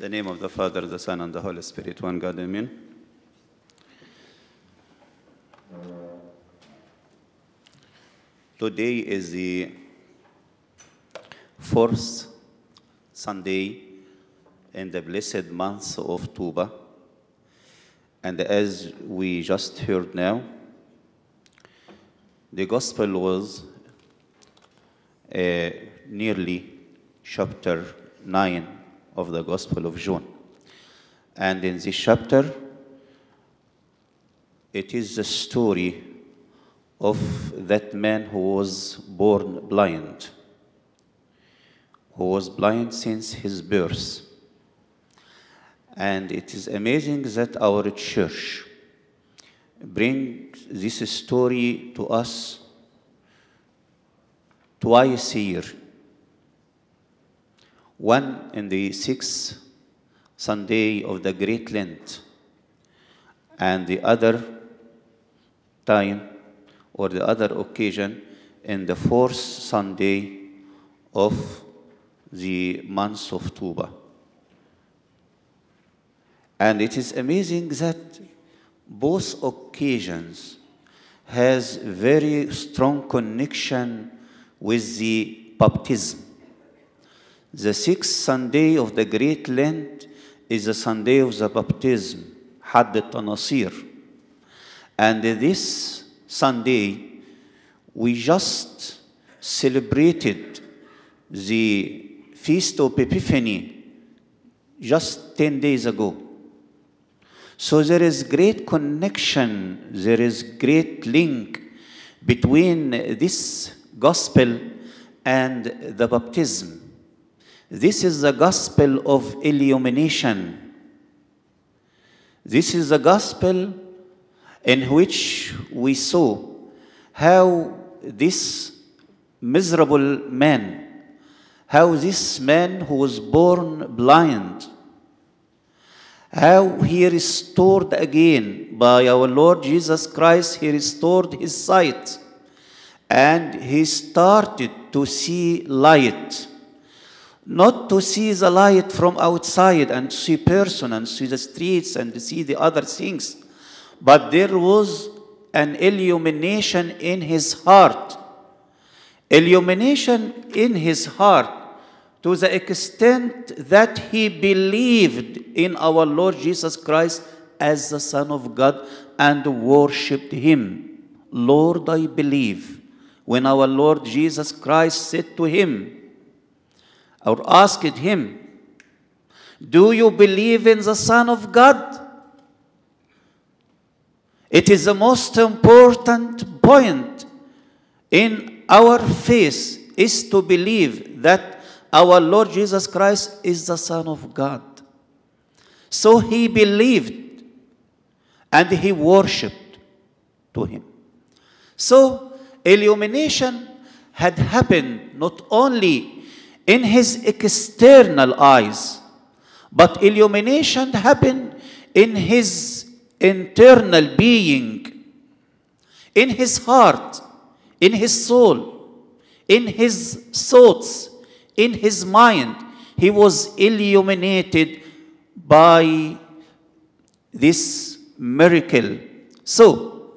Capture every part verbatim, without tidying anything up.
the name of the Father, the Son, and the Holy Spirit, one God, amen. Today is the fourth Sunday in the blessed month of Tuba. And as we just heard now, the Gospel was uh, nearly chapter nine of the Gospel of John. And in this chapter, it is the story of that man who was born blind, who was blind since his birth. And it is amazing that our church brings this story to us twice a year. One in the sixth Sunday of the Great Lent, and the other time or the other occasion in the fourth Sunday of the month of Tuba. And it is amazing that both occasions has very strong connection with the baptism. The sixth Sunday of the Great Lent is the Sunday of the baptism, Hadd al-Tanasir. And this Sunday, we just celebrated the Feast of Epiphany just ten days ago. So there is great connection, there is great link between this gospel and the baptism. This is the gospel of illumination. This is the gospel in which we saw how this miserable man, how this man who was born blind, how he restored again by our Lord Jesus Christ, he restored his sight, and he started to see light. Not to see the light from outside and see person and see the streets and see the other things, but there was an illumination in his heart. Illumination in his heart to the extent that he believed in our Lord Jesus Christ as the Son of God and worshipped him. Lord, I believe. When our Lord Jesus Christ said to him, or asked him, do you believe in the Son of God? It is the most important point in our faith, is to believe that our Lord Jesus Christ is the Son of God. So he believed and he worshipped to him. So illumination had happened not only in his external eyes, but illumination happened in his internal being, in his heart, in his soul, in his thoughts, in his mind. He was illuminated by this miracle. So,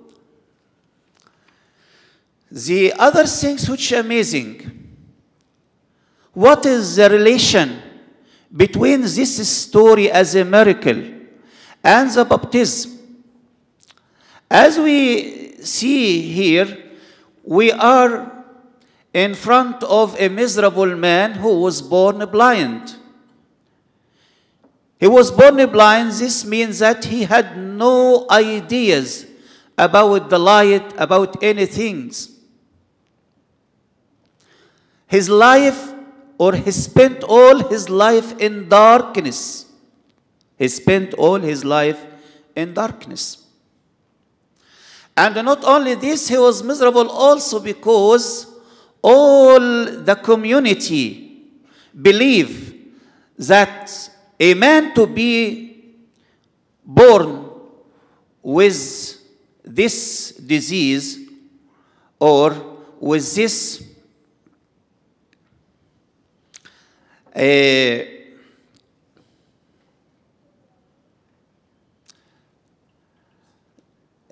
the other things which are amazing, what is the relation between this story as a miracle and the baptism? As we see here, we are in front of a miserable man who was born blind. He was born blind. This means that he had no ideas about the light, about anything. His life, or he spent all his life in darkness. He spent all his life in darkness. And not only this, he was miserable also because all the community believe that a man to be born with this disease or with this uh,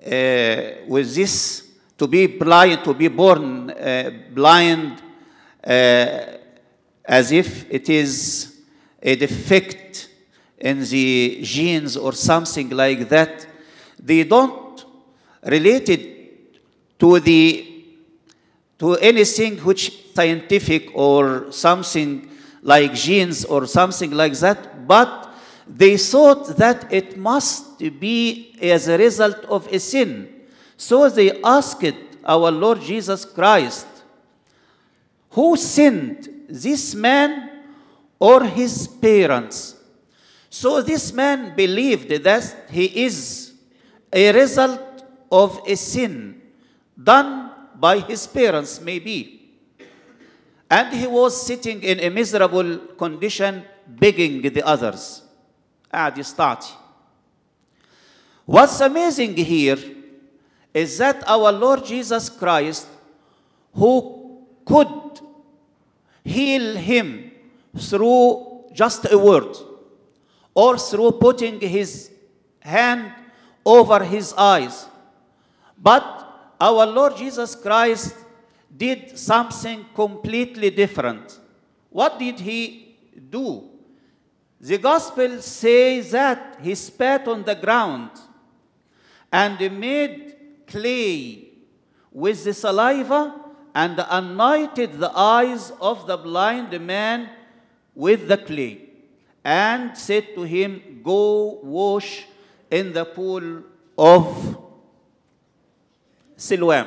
uh, with this, to be blind, to be born uh, blind, uh, as if it is a defect in the genes or something like that. They don't relate it to the to anything which scientific or something like genes or something like that, but they thought that it must be as a result of a sin. So they asked our Lord Jesus Christ, who sinned, this man or his parents? So this man believed that he is a result of a sin done by his parents, maybe. And he was sitting in a miserable condition, begging the others. قاعد يستعطي. What's amazing here is that our Lord Jesus Christ, who could heal him through just a word, or through putting his hand over his eyes, but our Lord Jesus Christ did something completely different. What did he do? The gospel says that he spat on the ground and made clay with the saliva and anointed the eyes of the blind man with the clay and said to him, go wash in the pool of Siloam.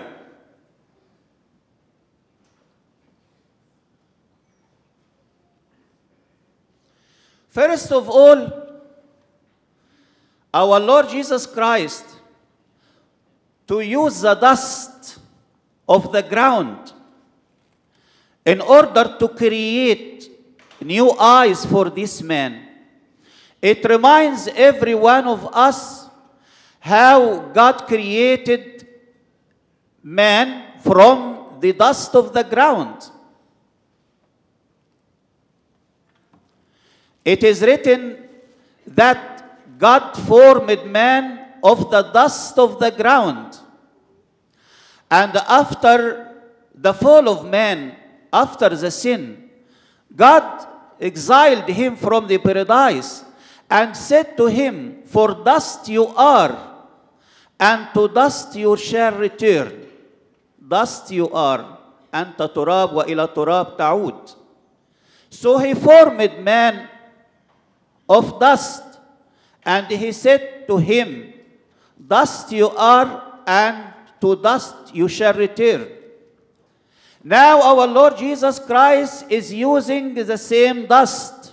First of all, our Lord Jesus Christ, to use the dust of the ground in order to create new eyes for this man. It reminds every one of us how God created man from the dust of the ground. It is written that God formed man of the dust of the ground. And after the fall of man, after the sin, God exiled him from the paradise and said to him, for dust you are, and to dust you shall return. Dust you are, anta turab wa ila turab ta'ud. So he formed man of dust, and he said to him, dust you are, and to dust you shall return. Now our Lord Jesus Christ is using the same dust,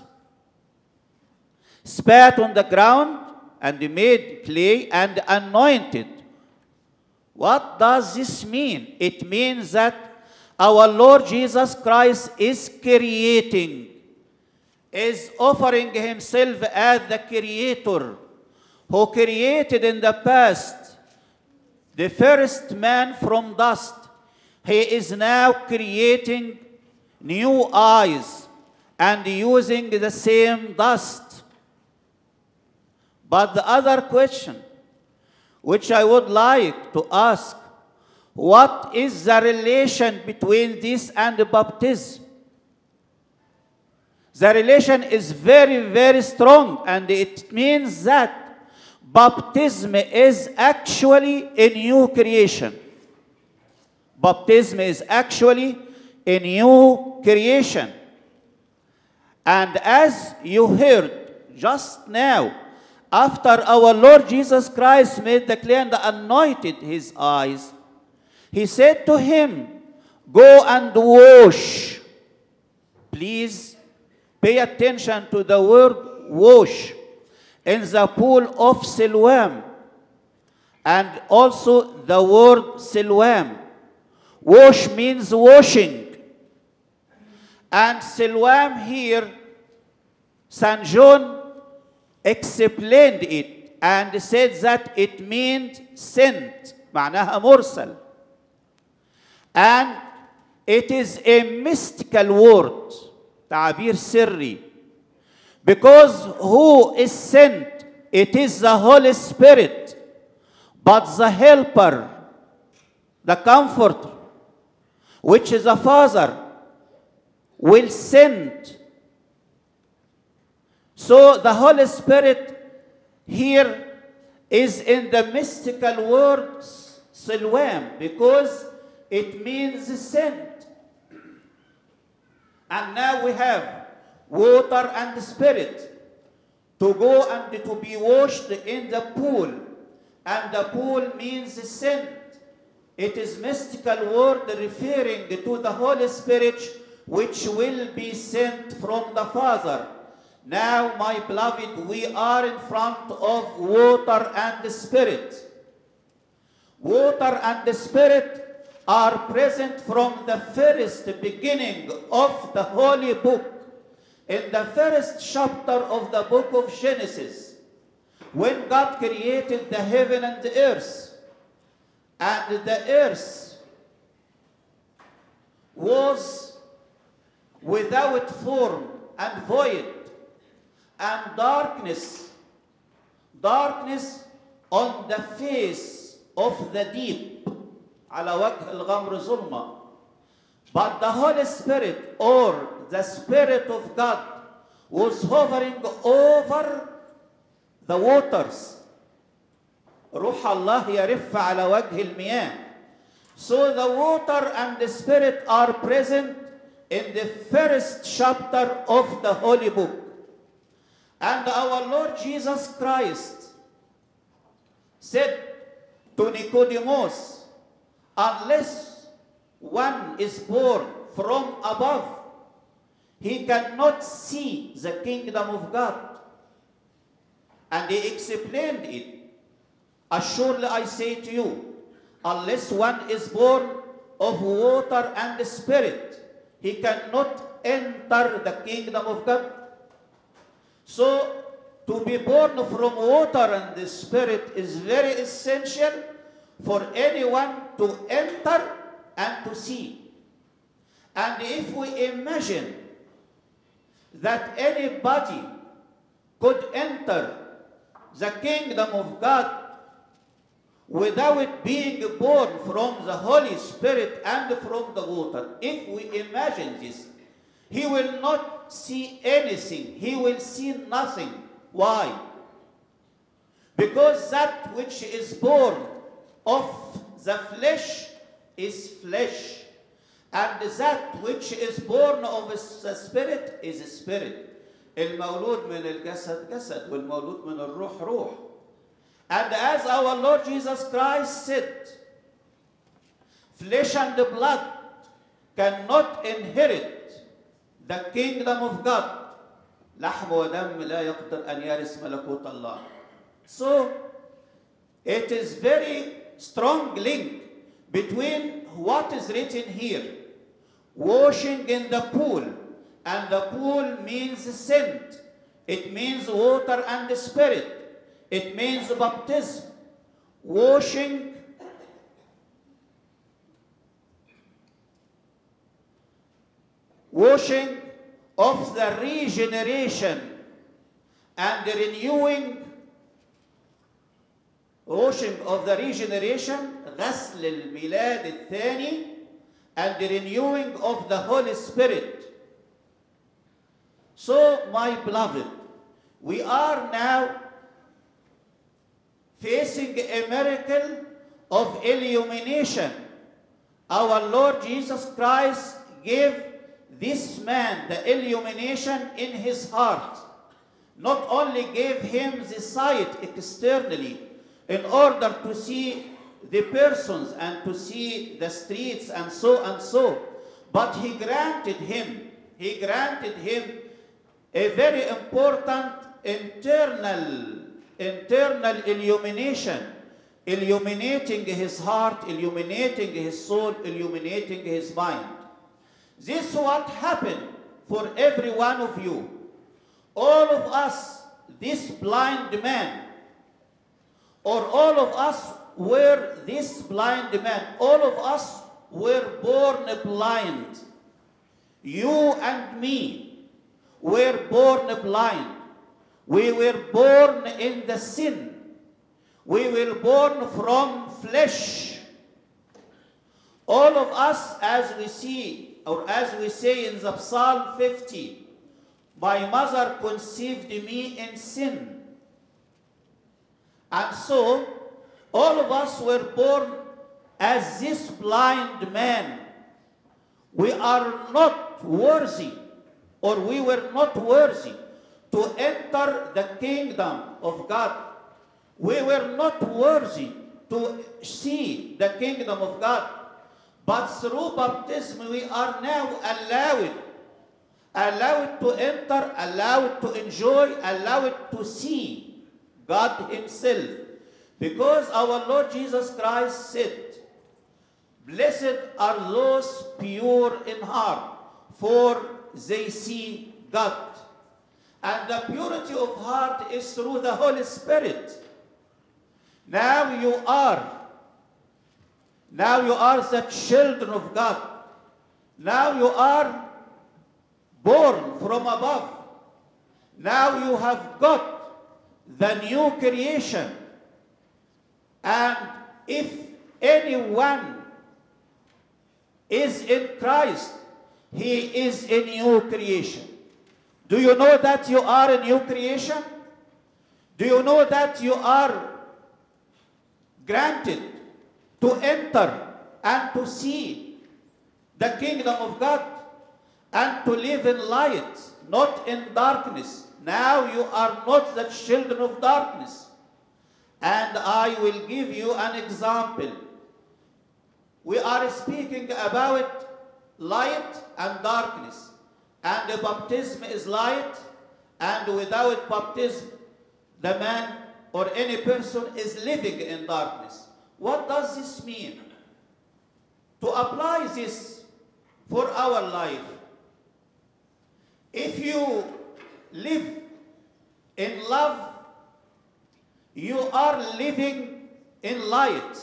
spat on the ground, and made clay and anointed. What does this mean? It means that our Lord Jesus Christ is creating, is offering himself as the creator who created in the past the first man from dust. He is now creating new eyes and using the same dust. But the other question, which I would like to ask, what is the relation between this and baptism? The relation is very, very strong, and it means that baptism is actually a new creation. Baptism is actually a new creation. And as you heard just now, after our Lord Jesus Christ made the clay and anointed his eyes, he said to him, go and wash. Please pay attention to the word wash in the pool of Siloam, and also the word Siloam. Wash means washing. And Siloam here, Saint John explained it and said that it meant sent, معناها مرسل. And it is a mystical word, تعبير سري, because who is sent? It is the Holy Spirit. But the helper, the comforter, which is the Father, will send. So the Holy Spirit here is in the mystical word Siloam, because it means sent. And now we have water and spirit to go and to be washed in the pool. And the pool means sent. It is mystical word referring to the Holy Spirit, which will be sent from the Father. Now, my beloved, we are in front of water and spirit. Water and spirit are present from the first beginning of the Holy Book. In the first chapter of the book of Genesis, when God created the heaven and the earth, and the earth was without form and void, and darkness, darkness on the face of the deep, على وجه الغمر ظلمة. But the Holy Spirit, or the Spirit of God, was hovering over the waters. روح الله يرف على وجه المياه. So the water and the Spirit are present in the first chapter of the Holy Book. And our Lord Jesus Christ said to Nicodemus, unless one is born from above, he cannot see the kingdom of God. And he explained it. Assuredly I say to you, unless one is born of water and the Spirit, he cannot enter the kingdom of God. So, to be born from water and the Spirit is very essential for anyone to enter and to see. And if we imagine that anybody could enter the kingdom of God without being born from the Holy Spirit and from the water, if we imagine this, he will not see anything. He will see nothing. Why? Because that which is born of the flesh is flesh, and that which is born of the spirit is spirit. المولود من الجسد جسد والمولود من الروح روح. And as our Lord Jesus Christ said, flesh and blood cannot inherit the kingdom of God. لحم ودم لا يقدر أن يرث ملكوت الله. So, it is very strong link between what is written here. Washing in the pool. And the pool means sent. It means water and the spirit. It means baptism. Washing. Washing of the regeneration and the renewing. Washing of the regeneration, غسل الميلاد الثاني, and the renewing of the Holy Spirit. So, my beloved, we are now facing a miracle of illumination. Our Lord Jesus Christ gave this man the illumination in his heart. Not only gave him the sight externally in order to see the persons and to see the streets and so and so, but he granted him, he granted him a very important internal, internal illumination, illuminating his heart, illuminating his soul, illuminating his mind. This is what happened for every one of you. All of us, this blind man, or all of us were this blind man, all of us were born blind. You and me were born blind. We were born in the sin. We were born from flesh. All of us, as we see, or as we say in the Psalm fifty, my mother conceived me in sin. And so, all of us were born as this blind man. We are not worthy, or we were not worthy to enter the kingdom of God. We were not worthy to see the kingdom of God. But through baptism, we are now allowed, allowed to enter, allowed to enjoy, allowed to see God himself. Because our Lord Jesus Christ said, blessed are those pure in heart, for they see God. And the purity of heart is through the Holy Spirit. Now you are, now you are the children of God. Now you are born from above. Now you have got the new creation. And if anyone is in Christ, he is a new creation. Do you know that you are a new creation? Do you know that you are granted to enter and to see the kingdom of God and to live in light, not in darkness? Now you are not the children of darkness. And I will give you an example. We are speaking about light and darkness. And the baptism is light, and without baptism, the man or any person is living in darkness. What does this mean? To apply this for our life, if you live in love, you are living in light.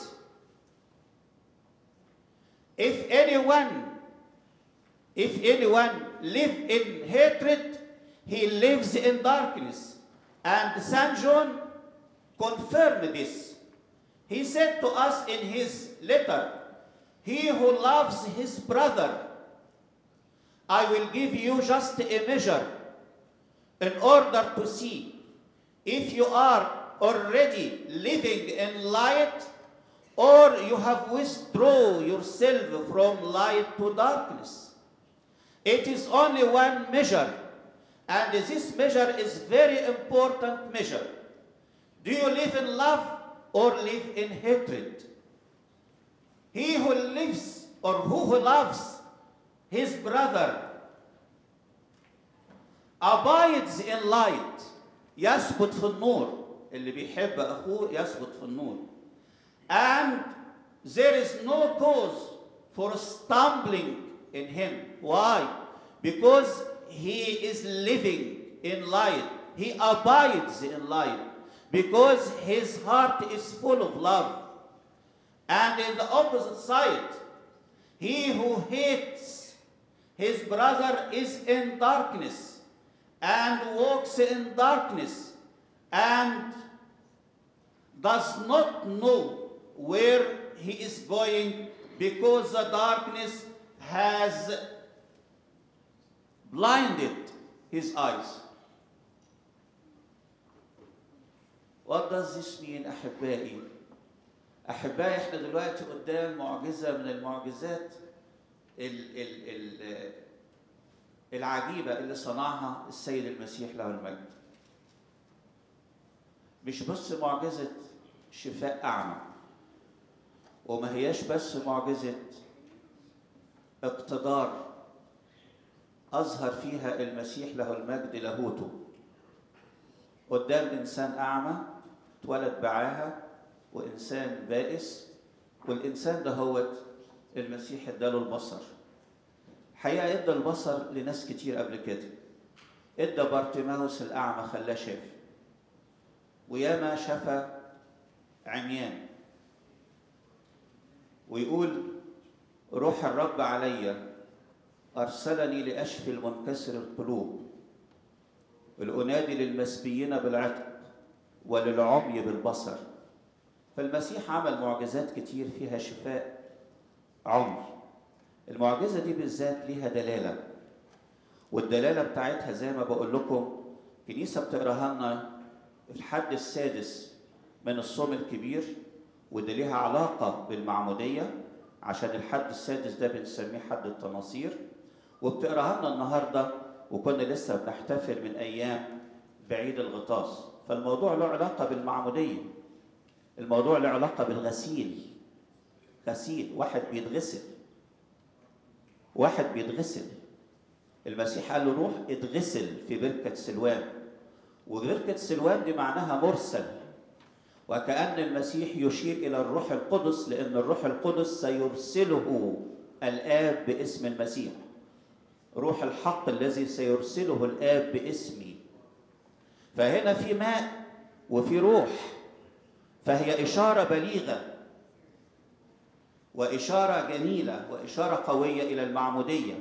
If anyone, if anyone live in hatred, he lives in darkness. And Saint John confirmed this. He said to us in his letter, he who loves his brother, I will give you just a measure in order to see if you are already living in light or you have withdrawn yourself from light to darkness. It is only one measure, and this measure is very important measure. Do you live in love or live in hatred? He who lives or who, who loves his brother abides in light. يثبت في النور. اللي بيحب أخوه يثبت في النور. And there is no cause for stumbling in him. Why? Because he is living in light. He abides in light. Because his heart is full of love. And in the opposite side, he who hates his brother is in darkness and walks in darkness and does not know where he is going, because the darkness has blinded his eyes. What does this mean, أحبائي؟ أحبائي احنا دلوقتي قدام معجزة من المعجزات ال ال ال العجيبة اللي صنعها السيد المسيح له المجد. مش بس معجزة شفاء أعمى، وما هياش بس معجزة اقتدار أظهر فيها المسيح له المجد لاهوته قدام إنسان أعمى اتولد بعاهة وإنسان بائس، والإنسان ده هو المسيح اداله البصر. حقيقة ادى البصر لناس كتير قبل كده. ادى بارتيماوس الأعمى خلاه شاف، وياما شفى عميان. ويقول روح الرب علي أرسلني لأشفي المنكسر القلوب، الأنادي للمسبيين بالعتق وللعمي بالبصر، فالمسيح عمل معجزات كتير فيها شفاء عمي. المعجزة دي بالذات ليها دلالة، والدلالة بتاعتها زي ما بقول لكم كنيسة بتقراها لنا في الحد السادس من الصوم الكبير، وده ليها علاقة بالمعمودية عشان الحد السادس ده بنسميه حد التناصير، وبتقراها لنا النهارده وكنا لسه بنحتفل من أيام بعيد الغطاس. فالموضوع له علاقة بالمعمودية، الموضوع له علاقة بالغسيل. غسيل، واحد بيتغسل، واحد بيتغسل. المسيح قال له روح اتغسل في بركة سلوان، وبركة سلوان دي معناها مرسل، وكأن المسيح يشير إلى الروح القدس، لأن الروح القدس سيرسله الآب باسم المسيح. روح الحق الذي سيرسله الآب باسمي. فهنا في ماء وفي روح، فهي إشارة بليغة وإشارة جميلة وإشارة قوية إلى المعمودية.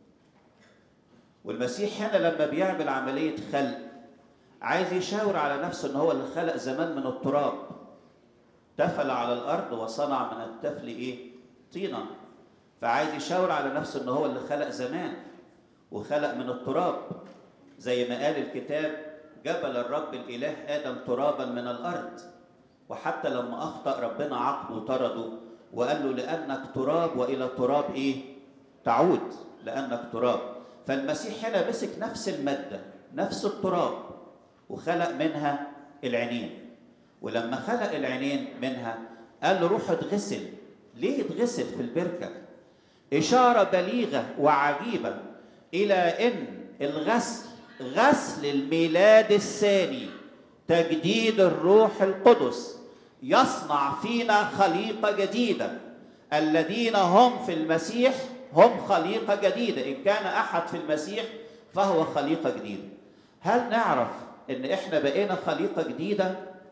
والمسيح هنا لما بيعمل عملية خلق عايز يشاور على نفسه إن هو اللي خلق زمان من التراب، تفل على الأرض وصنع من التفل إيه؟ طينا. فعايز يشاور على نفسه إن هو اللي خلق زمان وخلق من التراب، زي ما قال الكتاب جبل الرب الإله آدم ترابا من الأرض. وحتى لما أخطأ ربنا عاقبه وطرده وقال له لأنك تراب وإلى تراب إيه؟ تعود، لأنك تراب. فالمسيح هنا مسك نفس المادة، نفس التراب، وخلق منها العينين. ولما خلق العينين منها قال له روح اتغسل. ليه اتغسل في البركة؟ إشارة بليغة وعجيبة إلى إن الغسل غسل الميلاد الثاني، تجديد الروح القدس يصنع فينا خليقة جديدة. الذين هم في المسيح هم خليقة جديدة، إن كان أحد في المسيح فهو خليقة جديدة. هل نعرف إن إحنا بقينا خليقة جديدة؟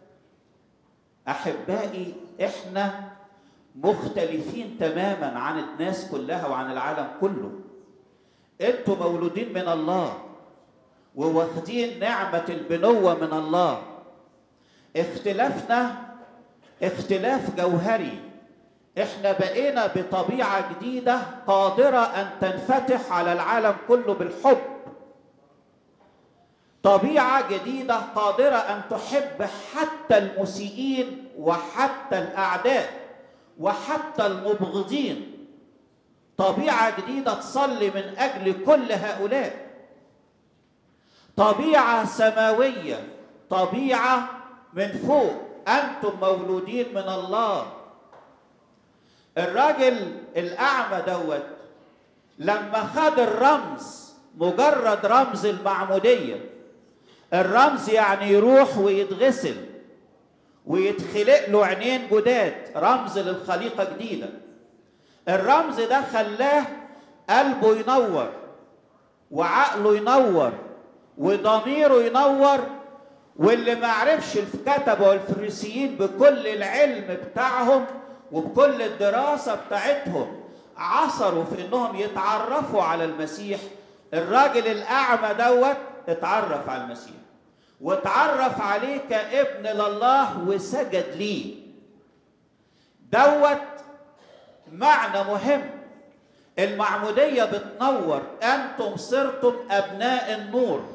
أحبائي، إحنا مختلفين تماما عن الناس كلها وعن العالم كله. أنتم مولودين من الله وواخدين نعمة البنوة من الله. اختلافنا اختلاف جوهري. احنا بقينا بطبيعة جديدة قادرة أن تنفتح على العالم كله بالحب. طبيعة جديدة قادرة أن تحب حتى المسيئين وحتى الأعداء وحتى المبغضين. طبيعة جديدة تصلي من أجل كل هؤلاء. طبيعة سماوية، طبيعة من فوق. أنتم مولودين من الله. الراجل الأعمى دوت لما خد الرمز، مجرد رمز المعمودية، الرمز يعني يروح ويتغسل ويتخلق له عينين جداد، رمز للخليقة جديدة. الرمز ده خلاه قلبه ينور وعقله ينور وضميره ينور. واللي ما عرفش الكتبة والفريسيين بكل العلم بتاعهم وبكل الدراسة بتاعتهم عصروا في انهم يتعرفوا على المسيح، الراجل الأعمى دوت اتعرف على المسيح واتعرف عليه كابن لله وسجد ليه. دوت معنى مهم. المعمودية بتنور. أنتم صرتم أبناء النور.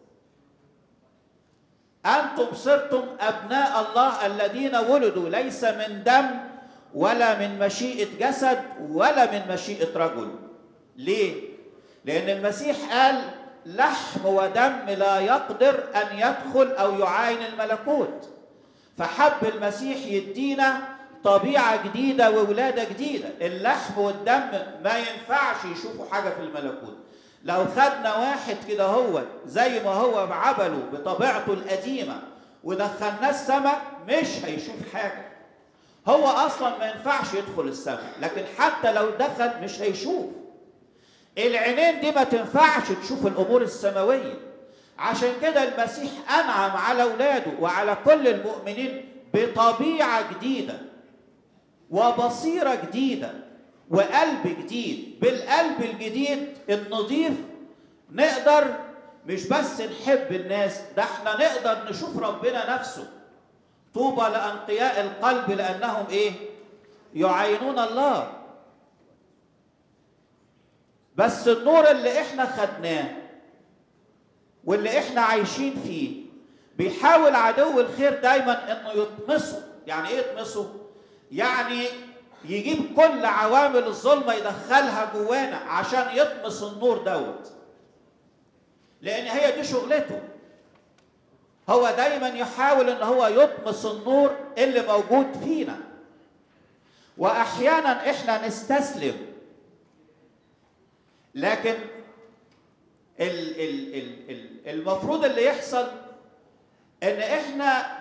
أنتم صرتم أبناء الله الذين ولدوا ليس من دم ولا من مشيئة جسد ولا من مشيئة رجل. ليه؟ لأن المسيح قال لحم ودم لا يقدر أن يدخل أو يعاين الملكوت. فحب المسيح يدينا طبيعة جديدة وولادة جديدة. اللحم والدم ما ينفعش يشوفوا حاجة في الملكوت. لو خدنا واحد كده هو زي ما هو بعبله بطبيعته القديمة ودخلناه السماء مش هيشوف حاجة. هو أصلا ما ينفعش يدخل السماء، لكن حتى لو دخل مش هيشوف. العينين دي ما تنفعش تشوف الأمور السماوية. عشان كده المسيح أنعم على أولاده وعلى كل المؤمنين بطبيعة جديدة وبصيرة جديدة وقلب جديد. بالقلب الجديد النظيف نقدر مش بس نحب الناس، ده احنا نقدر نشوف ربنا نفسه. طوبى لأنقياء القلب لأنهم إيه؟ يعاينون الله. بس النور اللي إحنا خدناه واللي إحنا عايشين فيه بيحاول عدو الخير دايما إنه يطمسه. يعني إيه يطمسه؟ يعني يجيب كل عوامل الظلمة يدخلها جوانا عشان يطمس النور دوت، لأن هي دي شغلته. هو دايما يحاول ان هو يطمس النور اللي موجود فينا، واحيانا احنا نستسلم. لكن ال ال ال ال المفروض اللي يحصل ان احنا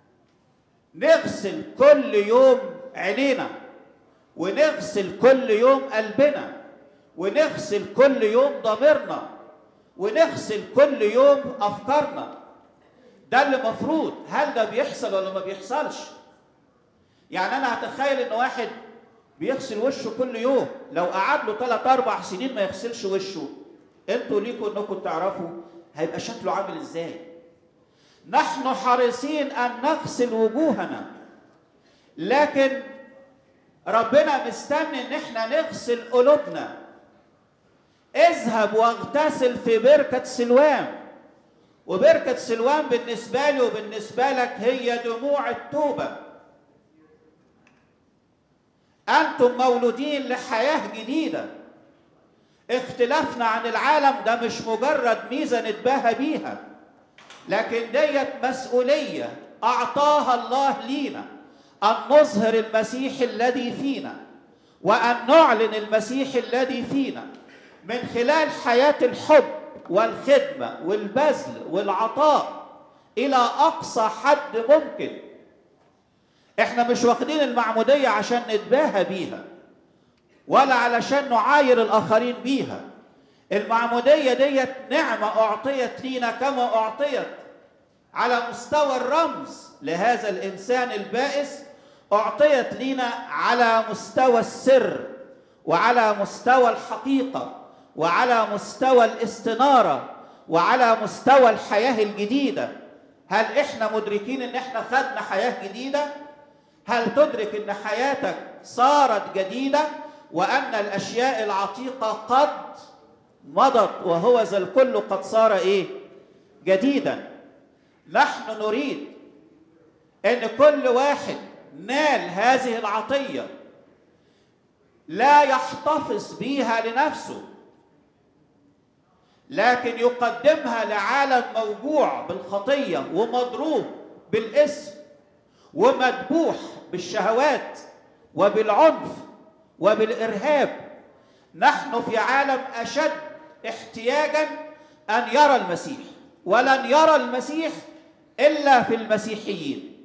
نغسل كل يوم عينينا، ونغسل كل يوم قلبنا، ونغسل كل يوم ضميرنا، ونغسل كل يوم افكارنا. ده اللي مفروض. هل ده بيحصل ولا ما بيحصلش؟ يعني انا هتخيل ان واحد بيغسل وشه كل يوم، لو قعد له ثلاث اربع سنين ما يغسلش وشه، انتوا ليكوا انكم تعرفوا هيبقى شكله عامل ازاي. نحن حريصين ان نغسل وجوهنا، لكن ربنا مستني ان احنا نغسل قلوبنا. اذهب واغتسل في بركة سلوان. وبركة سلوان بالنسبة لي وبالنسبة لك هي دموع التوبة. أنتم مولودين لحياة جديدة. اختلافنا عن العالم ده مش مجرد ميزة نتباهى بيها، لكن ديت مسؤولية أعطاها الله لينا، أن نظهر المسيح الذي فينا، وأن نعلن المسيح الذي فينا من خلال حياة الحب والخدمة والبذل والعطاء إلى أقصى حد ممكن. إحنا مش واخدين المعمودية عشان نتباهى بيها ولا علشان نعاير الآخرين بيها. المعمودية ديت نعمة أعطيت لينا كما أعطيت على مستوى الرمز لهذا الإنسان البائس، أعطيت لينا على مستوى السر وعلى مستوى الحقيقة وعلى مستوى الاستنارة وعلى مستوى الحياة الجديدة. هل احنا مدركين ان احنا خدنا حياة جديدة؟ هل تدرك ان حياتك صارت جديدة وان الاشياء العتيقة قد مضت وهو ذا الكل قد صار ايه؟ جديدا. نحن نريد ان كل واحد نال هذه العطية لا يحتفظ بيها لنفسه، لكن يقدمها لعالم موجوع بالخطية ومضروب بالاسم ومذبوح بالشهوات وبالعنف وبالإرهاب. نحن في عالم أشد احتياجا أن يرى المسيح، ولن يرى المسيح إلا في المسيحيين.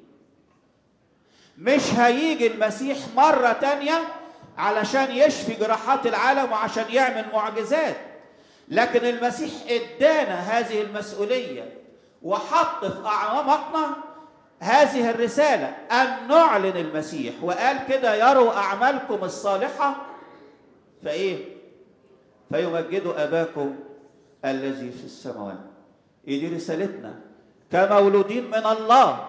مش هيجي المسيح مرة تانية علشان يشفي جراحات العالم وعشان يعمل معجزات، لكن المسيح ادانا هذه المسؤولية وحط في أعماقنا هذه الرسالة أن نعلن المسيح. وقال كده: يروا أعمالكم الصالحة فإيه؟ فيمجدوا أباكم الذي في السماوات. دي رسالتنا كمولودين من الله،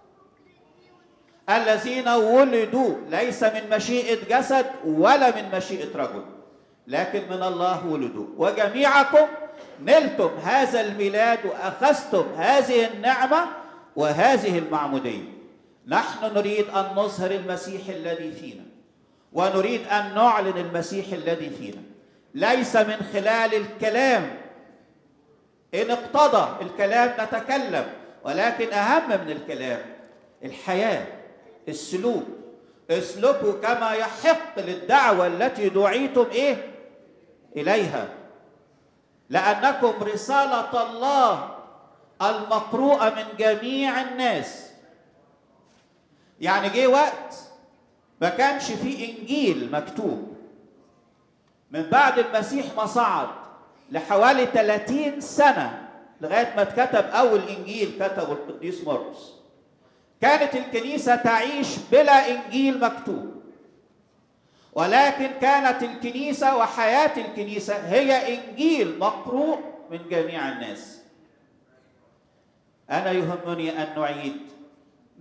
الذين ولدوا ليس من مشيئة جسد ولا من مشيئة رجل، لكن من الله ولدوا. وجميعكم نلتم هذا الميلاد وأخذتم هذه النعمة وهذه المعمودية. نحن نريد أن نظهر المسيح الذي فينا، ونريد أن نعلن المسيح الذي فينا، ليس من خلال الكلام. إن اقتضى الكلام نتكلم، ولكن أهم من الكلام الحياة، السلوك. اسلكوا كما يحق للدعوة التي دعيتم إيه؟ إليها، لأنكم رسالة الله المقروءة من جميع الناس. يعني جه وقت ما كانش فيه إنجيل مكتوب. من بعد المسيح ما صعد لحوالي ثلاثين سنة لغاية ما اتكتب أول إنجيل كتبه القديس مرقس، كانت الكنيسة تعيش بلا إنجيل مكتوب. ولكن كانت الكنيسة وحياة الكنيسة هي إنجيل مقروء من جميع الناس. أنا يهمني أن نعيد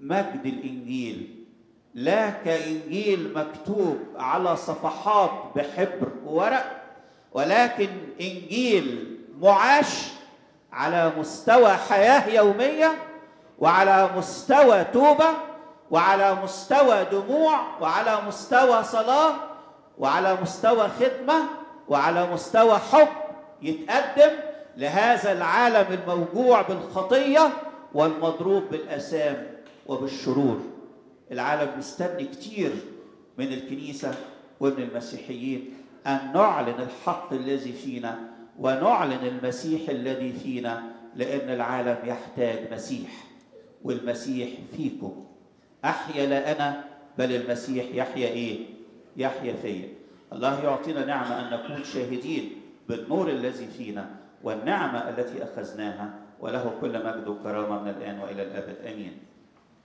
مجد الإنجيل، لا كإنجيل مكتوب على صفحات بحبر وورق، ولكن إنجيل معاش على مستوى حياة يومية، وعلى مستوى توبة، وعلى مستوى دموع، وعلى مستوى صلاة، وعلى مستوى خدمة، وعلى مستوى حب، يتقدم لهذا العالم الموجوع بالخطية والمضروب بالآثام وبالشرور. العالم مستني كتير من الكنيسة ومن المسيحيين أن نعلن الحق الذي فينا ونعلن المسيح الذي فينا، لأن العالم يحتاج مسيح، والمسيح فيكم. أحيا لا أنا بل المسيح يحيا إيه؟ يحيا فيا. الله يعطينا نعمة أن نكون شاهدين بالنور الذي فينا والنعمة التي أخذناها، وله كل مجد وكرامة من الآن وإلى الأبد. آمين.